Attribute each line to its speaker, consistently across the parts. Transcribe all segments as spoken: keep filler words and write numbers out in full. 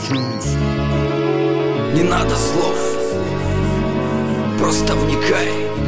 Speaker 1: Не надо слов, просто вникай.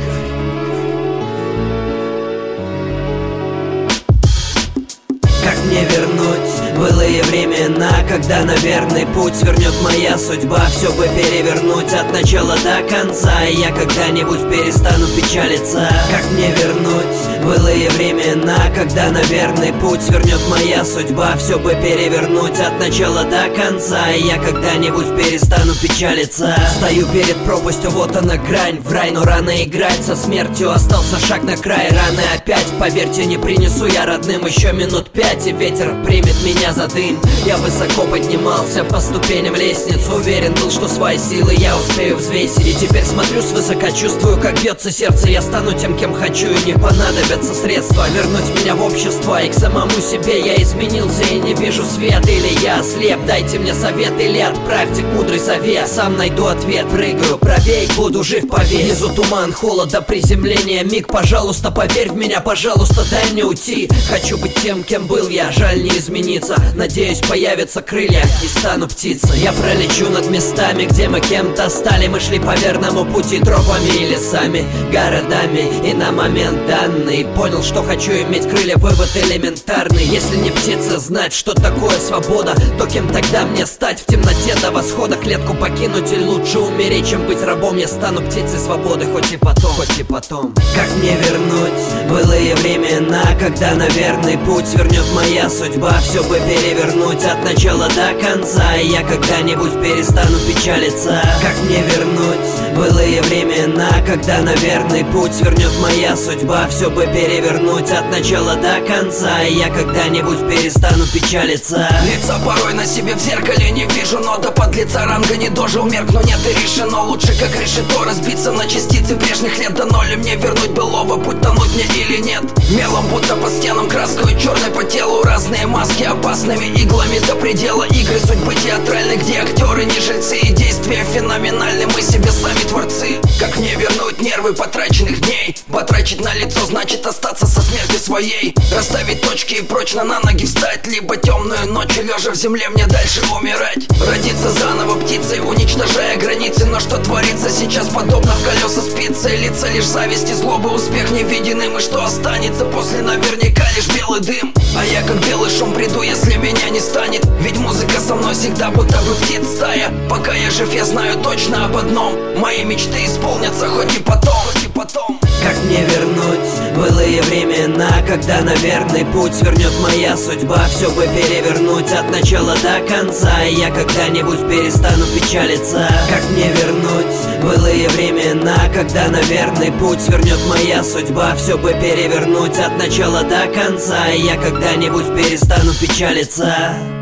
Speaker 1: Как мне вернуть былые времена, когда на верный путь свернет моя судьба? Все бы перевернуть от начала до конца, и я когда-нибудь перестану печалиться. Как мне вернуть былые времена, когда на верный путь свернет моя судьба? Все бы перевернуть от начала до конца, и я когда-нибудь перестану печалиться. Стою перед пропастью, вот она грань, в рай, но рано играть со смертью. Остался шаг на край, раны опять. Поверьте, не принесу я родным еще минут пять, и ветер примет меня за дым. Я высоко поднимался по ступеням лестниц, уверен был, что свои силы я успею взвесить. И теперь смотрю свысока, чувствую, как бьется сердце. Я стану тем, кем хочу, и не понадобятся средства вернуть меня в общество. И к самому себе я изменился и не вижу свет. Или я ослеп, дайте мне совет, или отправьте к мудрый совет. Сам найду ответ, прыгаю правей, буду жив, поверь. Внизу туман, холод до приземления, миг. Пожалуйста, поверь в меня, пожалуйста, дай мне уйти. Хочу быть тем, кем был я, жаль не измениться. Надеюсь, появятся крылья и стану птицей. Я пролечу над местами, где мы кем-то стали. Мы шли по верному пути, тропами и лесами, городами. И на момент данный понял, что хочу иметь крылья, вывод элементарный. Если не птица знать, что такое свобода, то кем тогда мне стать? В темноте до восхода клетку покинуть или лучше умереть, чем быть рабом? Я стану птицей свободы, хоть и потом, хоть и потом. Как мне вернуть былые времена, когда на верный путь свернет моя судьба? Все бы перевернуть от начала до конца, и я когда-нибудь перестану печалиться. Как мне вернуть былые времена, когда на верный путь свернет моя судьба? Все бы перевернуть от начала до конца, и я когда-нибудь перестану печалиться.
Speaker 2: Лица порой на себе в зеркале не вижу, но до подлеца ранга не дожил, меркну, нет и решено. Лучше как решето разбиться на частицы прежних лет. До ноля мне вернуть былого, путь тонуть мне или нет. Мелом будто по стенам краской черной по телу, разные маски опасными иглами до предела. Игры судьбы театральны, где актеры не жильцы, и действия феноменальны, мы себе сами творцы. Как мне вернуть нервы потраченных дней? Потрачить на лицо значит остаться со смертью своей. Расставить точки и прочно на ноги встать, либо темную ночью лежа в земле мне дальше умирать. Родиться заново птицей, уничтожая границы. Но что творится сейчас, подобно в колеса спицы. Лица лишь зависть и злоба, успех невидимым. И что останется после, наверняка лишь белый дым. А я как белый шум приду, если меня не станет. Ведь музыка со мной всегда будто бы птиц стая. Пока я жив, я знаю точно об одном: мои мечты исполнятся хоть и потом, хоть и потом.
Speaker 1: Как мне вернуть былые времена, когда на верный путь свернет моя судьба? Все бы перевернуть от начала до конца, и я когда-нибудь перестану печалиться. Как мне вернуть былые времена, когда на верный путь свернет моя судьба? Все бы перевернуть от начала до конца, и я когда-нибудь перестану печалиться.